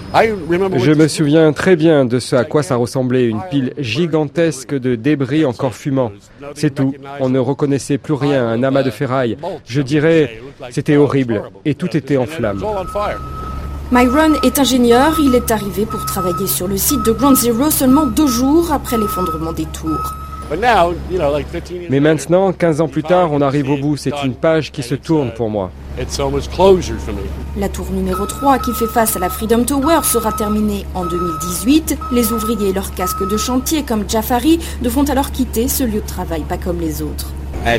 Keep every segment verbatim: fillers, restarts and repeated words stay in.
Je me souviens très bien de ce à quoi ça ressemblait, une pile gigantesque de débris encore fumants. C'est tout, on ne reconnaissait plus rien, un amas de ferraille. Je dirais, c'était horrible, et tout était en flammes. Myron est ingénieur, il est arrivé pour travailler sur le site de Ground Zero seulement deux jours après l'effondrement des tours. Mais maintenant, quinze ans plus tard, on arrive au bout, c'est une page qui se tourne pour moi. La tour numéro trois, qui fait face à la Freedom Tower, sera terminée en deux mille dix-huit. Les ouvriers et leurs casques de chantier, comme Jafari, devront alors quitter ce lieu de travail, pas comme les autres.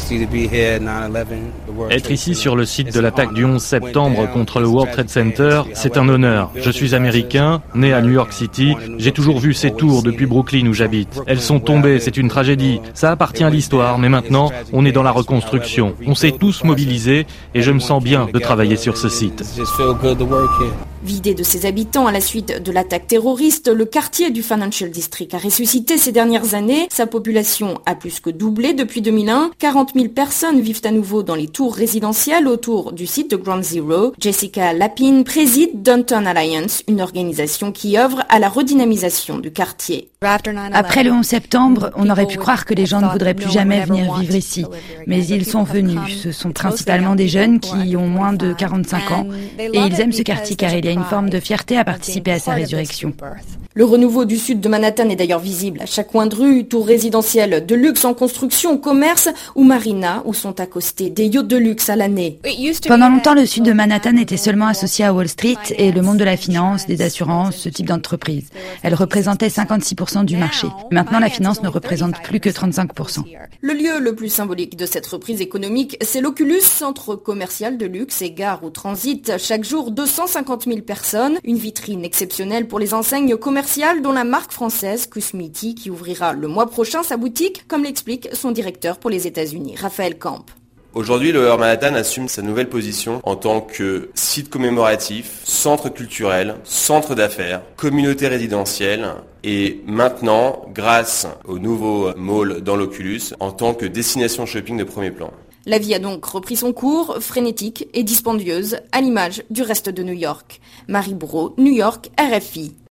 Être ici sur le site de l'attaque du onze septembre contre le World Trade Center, c'est un honneur. Je suis américain, né à New York City. J'ai toujours vu ces tours depuis Brooklyn où j'habite. Elles sont tombées, c'est une tragédie. Ça appartient à l'histoire, mais maintenant, on est dans la reconstruction. On s'est tous mobilisés et je me sens bien de travailler sur ce site. Vidé de ses habitants à la suite de l'attaque terroriste, le quartier du Financial District a ressuscité ces dernières années. Sa population a plus que doublé depuis deux mille un. quarante mille personnes vivent à nouveau dans les tours résidentielles autour du site de Ground Zero. Jessica Lapine préside Downtown Alliance, une organisation qui œuvre à la redynamisation du quartier. Après le onze septembre, on aurait pu croire que les gens ne voudraient plus jamais venir vivre ici. Mais ils sont venus. Ce sont principalement des jeunes qui ont moins de quarante-cinq ans. Et ils aiment ce quartier car il y a une forme de fierté à participer à sa résurrection. Le renouveau du sud de Manhattan est d'ailleurs visible à chaque coin de rue, tours résidentielles de luxe en construction, commerce ou marina où sont accostés des yachts de luxe à l'année. Pendant longtemps, le sud de Manhattan était seulement associé à Wall Street et le monde de la finance, des assurances, ce type d'entreprise. Elle représentait cinquante-six pour cent du marché. Maintenant, la finance ne représente plus que trente-cinq pour cent. Le lieu le plus symbolique de cette reprise économique, c'est l'Oculus, centre commercial de luxe et gare où transitent chaque jour deux cent cinquante mille personnes. Une vitrine exceptionnelle pour les enseignes commerciales dont la marque française Cosmiti qui ouvrira le mois prochain sa boutique, comme l'explique son directeur pour les États-Unis, Raphaël Camp. Aujourd'hui, le Lower Manhattan assume sa nouvelle position en tant que site commémoratif, centre culturel, centre d'affaires, communauté résidentielle et maintenant, grâce au nouveau mall dans l'Oculus, en tant que destination shopping de premier plan. La vie a donc repris son cours, frénétique et dispendieuse, à l'image du reste de New York. Marie Bourreau, New York, R F I.